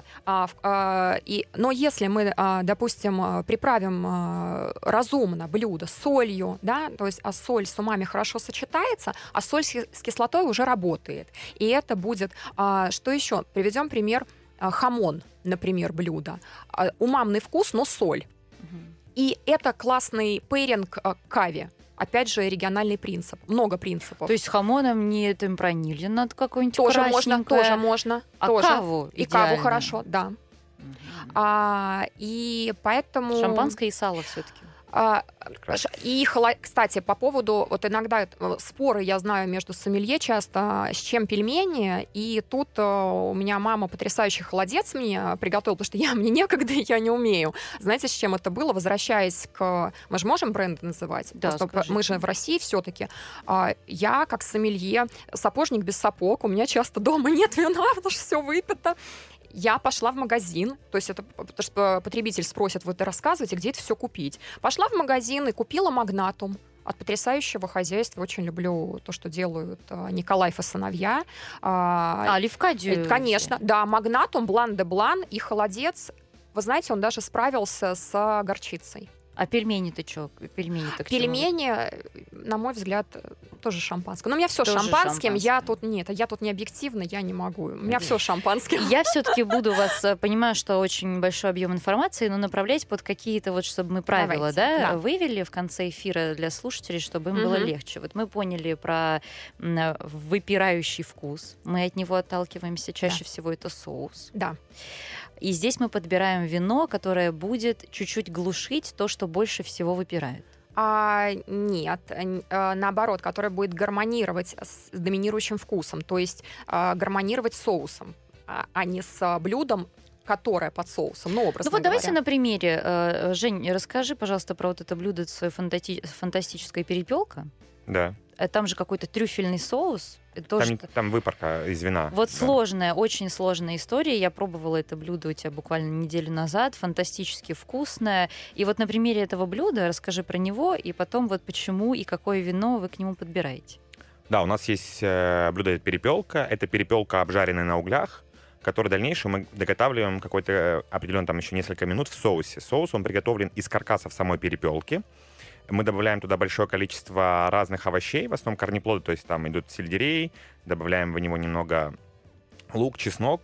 если мы, допустим, приправим разумно блюдо солью, да, то есть соль с умами хорошо сочетается, а соль с кислотой уже работает. И это будет... Что еще? Приведем пример. Хамон, например, блюдо. Умамный вкус, но соль. И это классный пейринг к каве. Опять же, региональный принцип. Много принципов. То есть с хамоном не темпранилье надо какой-нибудь тоже красненькое? можно. А тоже. каву и идеально. Каву хорошо, да. И поэтому... Шампанское и сало все-таки. И, кстати, по поводу, вот иногда споры, я знаю, между сомелье часто, с чем пельмени, и тут у меня мама потрясающий холодец мне приготовила, потому что мне некогда, и я не умею. Знаете, с чем это было? Возвращаясь к... Мы же можем бренды называть? Да, мы же в России все-таки. Я, как сомелье, сапожник без сапог, у меня часто дома нет вина, потому что все выпито. Я пошла в магазин, то есть это потому что потребитель спросит, вы это рассказываете, где это все купить. Пошла в магазин и купила магнатум от потрясающего хозяйства. Очень люблю то, что делают Николаев и сыновья. Левкадию. Конечно, да, магнатум, блан де блан и холодец. Вы знаете, он даже справился с горчицей. А пельмени-то что? Пельмени, на мой взгляд, тоже шампанское. Но у меня все шампанским. Я тут не объективна, я не могу. У меня все шампанским. Я все-таки буду вас, понимаю, что очень большой объем информации, но направлять под какие-то вот, чтобы мы правила, вывели в конце эфира для слушателей, чтобы им было легче. Вот мы поняли про выпирающий вкус. Мы от него отталкиваемся. Чаще всего это соус. Да. И здесь мы подбираем вино, которое будет чуть-чуть глушить то, что больше всего выпирает. Нет, наоборот, которое будет гармонировать с доминирующим вкусом, то есть гармонировать с соусом, а не с блюдом, которое под соусом, ну, образно говоря. Давайте на примере. Жень, расскажи, пожалуйста, про вот это блюдо фантастическая перепелка. Да. Там же какой-то трюфельный соус. Там выпарка из вина. Вот да. Сложная, очень сложная история. Я пробовала это блюдо у тебя буквально неделю назад. Фантастически вкусное. И вот на примере этого блюда расскажи про него, и потом вот почему и какое вино вы к нему подбираете. Да, у нас есть блюдо перепелка. Это перепелка, обжаренная на углях, который в дальнейшем мы доготавливаем какой-то определенный там еще несколько минут в соусе. Соус, он приготовлен из каркасов самой перепелки. Мы добавляем туда большое количество разных овощей, в основном корнеплоды, то есть там идут сельдерей, добавляем в него немного лук, чеснок.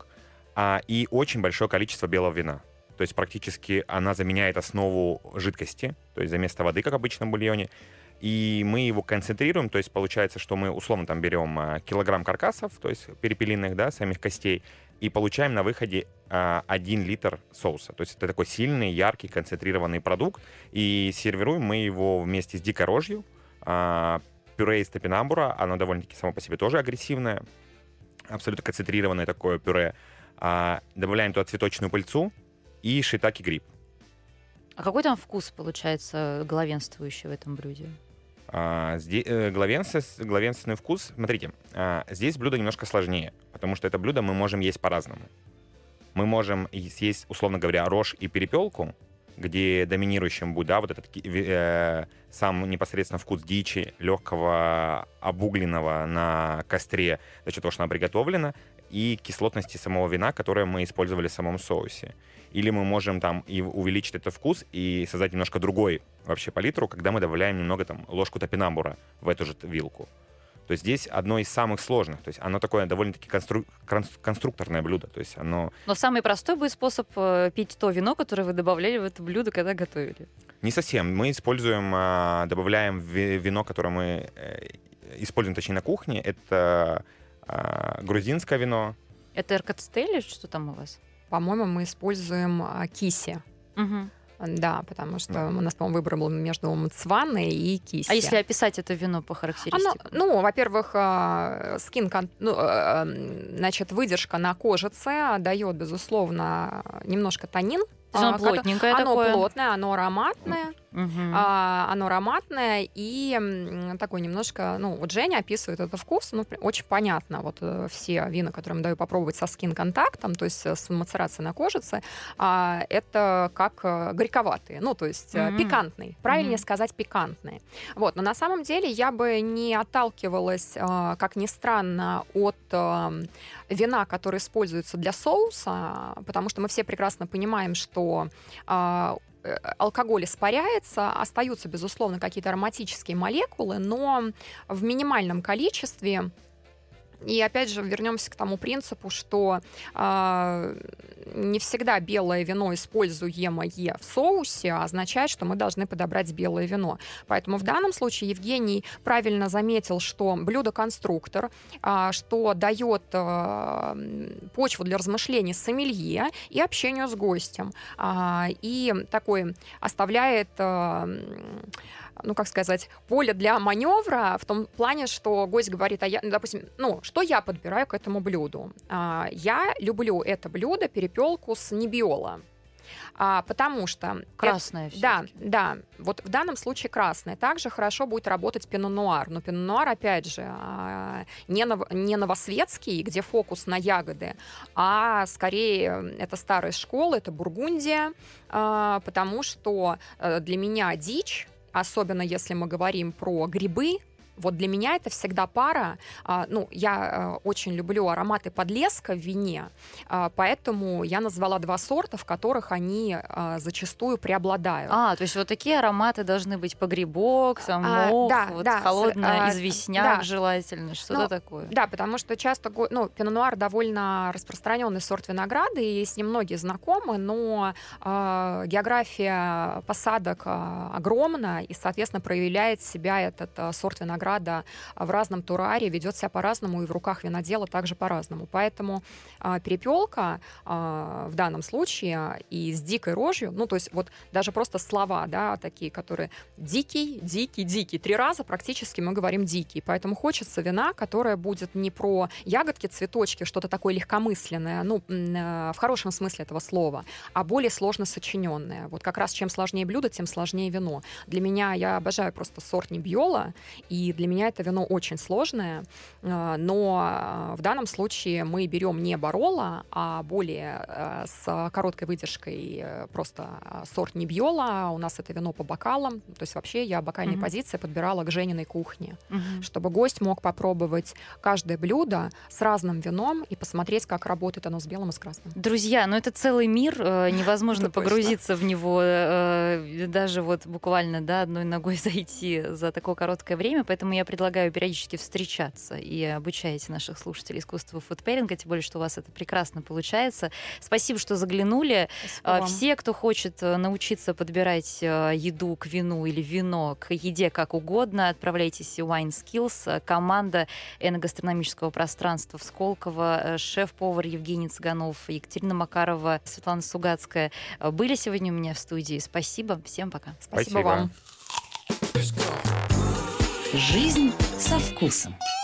и очень большое количество белого вина. То есть практически она заменяет основу жидкости, то есть за место воды, как обычно в бульоне. И мы его концентрируем, то есть получается, что мы условно там берем килограмм каркасов, то есть перепелиных, да, самих костей, и получаем на выходе 1 литр соуса. То есть это такой сильный, яркий, концентрированный продукт. И сервируем мы его вместе с дикой рожью, пюре из топинамбура, оно довольно-таки само по себе тоже агрессивное, абсолютно концентрированное такое пюре. Добавляем туда цветочную пыльцу и шиитаке-гриб. А какой там вкус получается главенствующий в этом блюде? Главенственный вкус, смотрите, здесь блюдо немножко сложнее, потому что это блюдо мы можем есть по-разному. Мы можем съесть, условно говоря, рожь и перепелку, где доминирующим будет, да, вот этот сам непосредственно вкус дичи, легкого, обугленного на костре, за счет того, что она приготовлена, и кислотности самого вина, которое мы использовали в самом соусе. Или мы можем там и увеличить этот вкус и создать немножко другой вообще палитру, когда мы добавляем немного там ложку топинамбура в эту же вилку. То есть здесь одно из самых сложных. То есть оно такое довольно-таки конструкторное блюдо. То есть оно... Но самый простой будет способ пить то вино, которое вы добавляли в это блюдо, когда готовили. Не совсем. Мы добавляем вино, которое мы используем, точнее, на кухне. Это грузинское вино. Это РКЦТ или что там у вас? По-моему, мы используем киси. Угу. Да, потому что у нас, по-моему, выбор был между мцваной и киси. А если описать это вино по характеристикам? Во-первых, значит, выдержка на кожице дает, безусловно, немножко тонин. То есть оно плотненькое такое? Оно плотное, оно ароматное. Оно ароматное и такой немножко... вот Женя описывает этот вкус, очень понятно. Вот все вина, которые я даю попробовать со скин-контактом, то есть с мацерацией на кожице, это как горьковатые, то есть пикантные. Правильнее сказать пикантные. Вот. Но на самом деле я бы не отталкивалась, как ни странно, от вина, которое используется для соуса, потому что мы все прекрасно понимаем, что алкоголь испаряется, остаются, безусловно, какие-то ароматические молекулы, но в минимальном количестве. И опять же вернемся к тому принципу, что не всегда белое вино, используемое в соусе, означает, что мы должны подобрать белое вино. Поэтому в данном случае Евгений правильно заметил, что блюдо-конструктор, что дает почву для размышлений сомелье и общению с гостем. И такой оставляет... поле для маневра в том плане, что гость говорит, допустим, что я подбираю к этому блюду? Я люблю это блюдо, перепелку с небиола. Потому что... Красное Да, вот в данном случае красное. Также хорошо будет работать пино-нуар. Но пино-нуар, опять же, не новосветский, где фокус на ягоды, а скорее это старая школа, это Бургундия, потому что для меня дичь, особенно если мы говорим про грибы, вот для меня это всегда пара. Я очень люблю ароматы подлеска в вине, поэтому я назвала 2 сорта, в которых они зачастую преобладают. То есть вот такие ароматы должны быть: погребок, самок, холодный известняк желательно, что-то такое. Да, потому что часто пино-нуар довольно распространенный сорт винограда, и с ним многие знакомы, но география посадок огромна, и, соответственно, проявляет себя этот сорт винограда в разном тураре, ведет себя по-разному, и в руках винодела также по-разному. Поэтому перепелка в данном случае и с дикой рожью, то есть вот даже просто слова, да, такие, которые дикий, дикий, дикий. 3 раза практически мы говорим дикий. Поэтому хочется вина, которое будет не про ягодки, цветочки, что-то такое легкомысленное, в хорошем смысле этого слова, а более сложно сочиненное. Вот как раз чем сложнее блюдо, тем сложнее вино. Для меня, я обожаю просто сорт Неббиола, и для меня это вино очень сложное, но в данном случае мы берем не Бароло, а более с короткой выдержкой просто сорт Неббиола. У нас это вино по бокалам, то есть вообще я бокальные позиции подбирала к Жениной кухне, чтобы гость мог попробовать каждое блюдо с разным вином и посмотреть, как работает оно с белым и с красным. Друзья, это целый мир, невозможно погрузиться в него, даже вот буквально одной ногой зайти за такое короткое время, поэтому поэтому я предлагаю периодически встречаться и обучать наших слушателей искусству фудпейринга, тем более, что у вас это прекрасно получается. Спасибо, что заглянули. Все, кто хочет научиться подбирать еду к вину или вино к еде как угодно, отправляйтесь в Wine Skills. Команда эногастрономического пространства в Сколково, шеф-повар Евгений Цыганов, Екатерина Макарова, Светлана Сугацкая были сегодня у меня в студии. Спасибо. Всем пока. Спасибо вам. Жизнь со вкусом.